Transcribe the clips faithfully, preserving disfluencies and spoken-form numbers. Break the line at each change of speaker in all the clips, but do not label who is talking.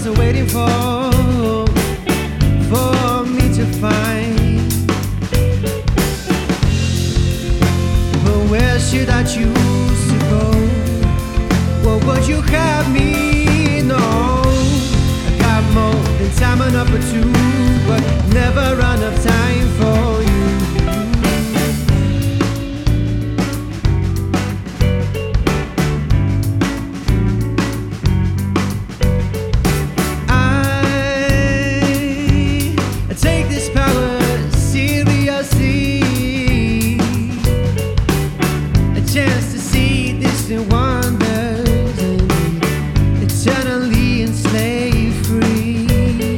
was waiting for, for me to find. But where should I choose to go? What would you have me know? I got more than time enough for two, but never enough time for you. Chance to see distant wonders and be eternally enslaved free.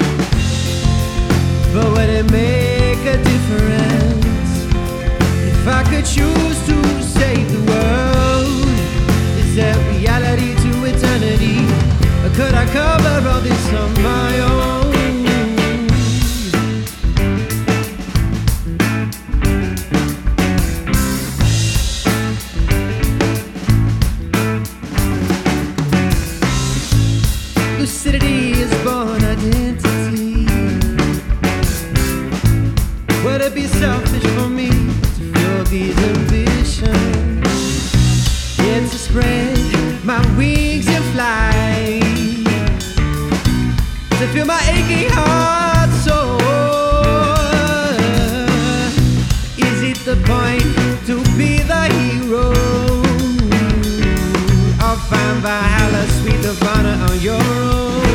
But would it make a difference if I could choose to save the world? Is there reality to eternity, or could I cover all this on my own? Lucidity is born identity. Would it be selfish for me to feel these ambitions? It's to spread my wings and fly, to feel my aching heart soar. Is it the point to be the hero, or find Valhalla, sweet Nirvana on your own?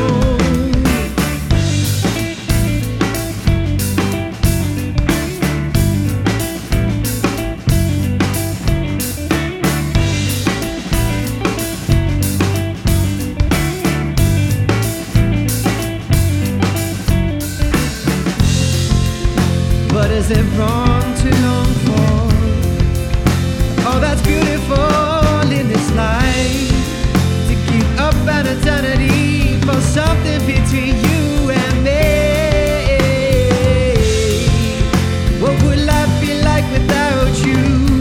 But is it wrong to long for all that's beautiful in this life? To keep up an eternity for something between you and me? What would life be like without you?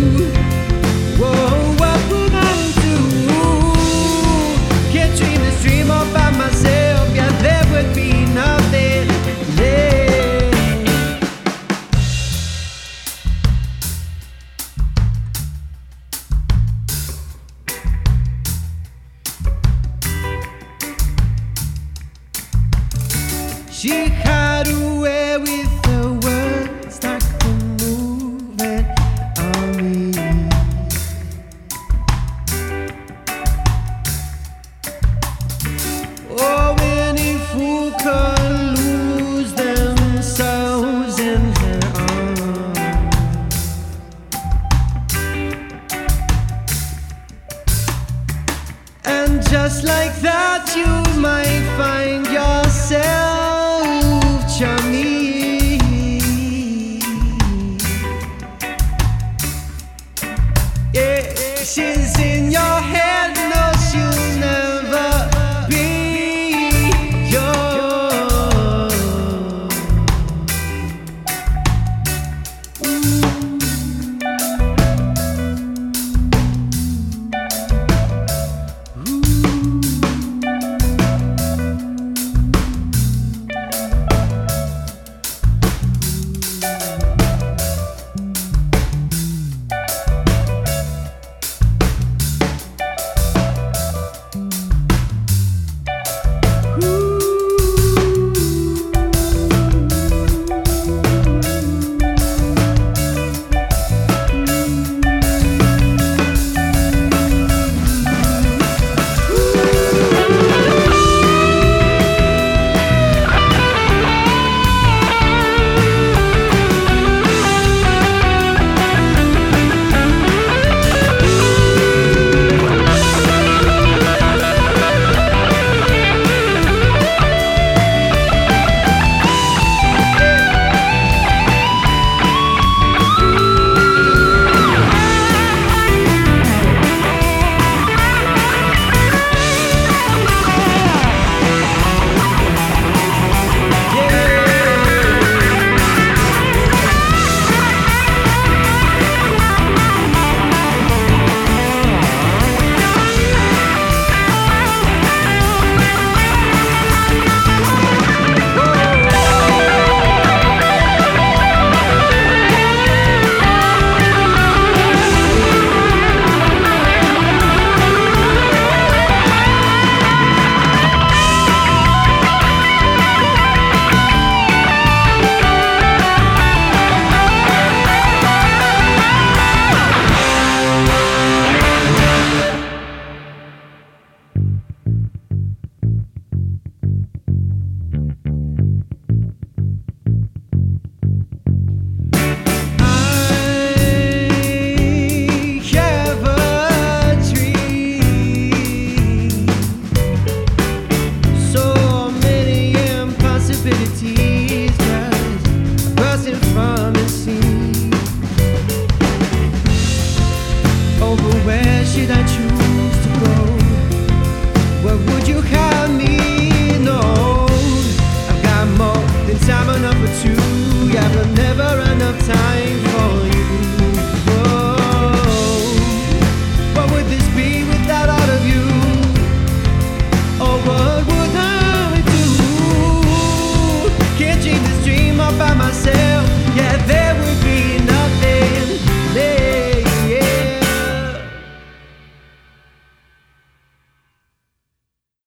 Whoa, what would I do? Can't dream this dream all by myself. Yeah, there would be nothing left. She had away with the words that were moving on me. Oh, any fool could